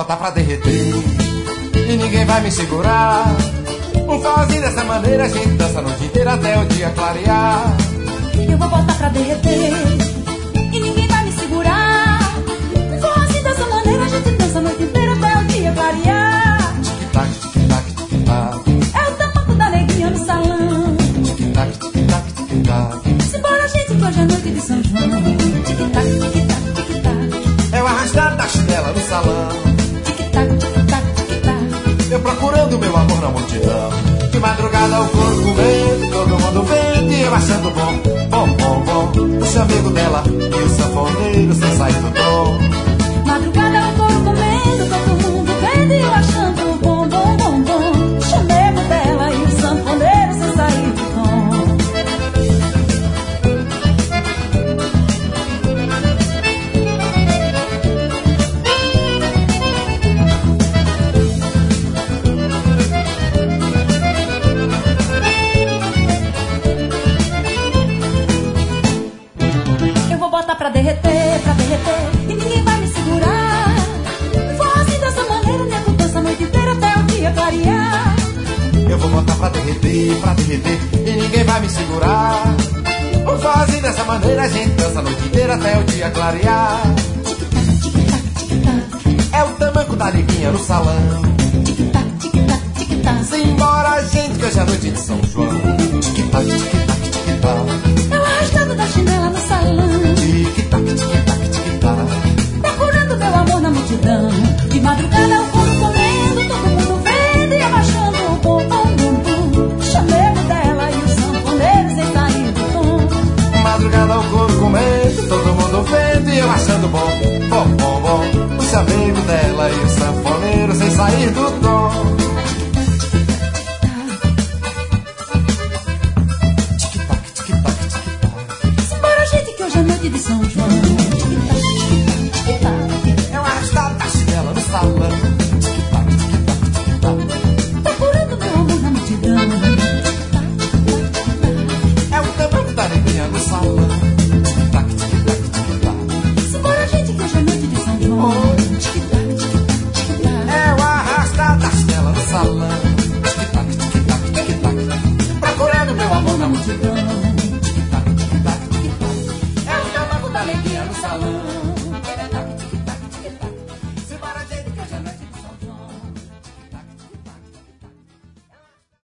botar pra derreter e ninguém vai me segurar. Um forrozinho dessa maneira a gente dança a noite inteira até o dia clarear. Eu vou botar pra derreter e ninguém vai me segurar. Um forrozinho dessa maneira a gente dança a noite inteira até o dia clarear. Tic-tac, tic-tac, tic-tac. É o tamanco da neguinha no salão. Tic-tac, tic-tac, tic-tac. Simbora, gente, que hoje é noite de São João. Tic-tac, tic-tac, tic-tac. É o arrastar da chinela no salão. Tic-tac, tic-tac, tic-tac. Eu procurando meu amor na multidão. De madrugada o couro comendo, todo mundo vendo e eu achando bom, bom, bom, bom. O chamego dela e o sanfoneiro sem sair do tom. Madrugada o couro comendo, todo mundo vendo e eu achando bom, bom, bom, bom. O chamego dela e o sanfoneiro sem sair do tom. Pra derreter, e ninguém vai me segurar. Forrozinho dessa maneira, nego dança a noite inteira até o dia clarear. Eu vou botar pra derreter, e ninguém vai me segurar. Um forrozinho dessa maneira a gente dança a noite inteira até o dia clarear. Tic-tac, tic-tac. É o tamanco da neguinha no salão. Tic-tac, tic-tac, tic-tac. Simbora, gente, que hoje é noite de São João. Tic-tac, tic-tac, tic-tac. É o arrastado da chinela no salão. Tic-tac, tic-tac, tic-tac. Procurando meu amor na multidão. De madrugada o couro comendo, todo mundo vendo e abaixando o bom, bom, bom, bom. Chamego dela e o sanfoneiro sem sair do tom. Madrugada o couro comendo, todo mundo vendo e eu achando bom, bom, bom, bom. O chamego dela e o sanfoneiro sem sair do tom. Noite de São João. Tic-tac, tic-tac, tic-tac. É o arrastado da chinela no salão. Tic-tac, tic-tac, tic-tac. Procurando meu amor na multidão. Tic-tac, tic-tac, tic-tac. É o tamanco da neguinha no salão. Tic-tac, tic-tac, tic-tac. Simbora, gente, que hoje é noite de São João. Tic-tac, tic-tac, tic-tac. É o arrastado da chinela no salão. Tic-tac, tic-tac, tic-tac. Procurando meu amor na multidão. Alegria no salão.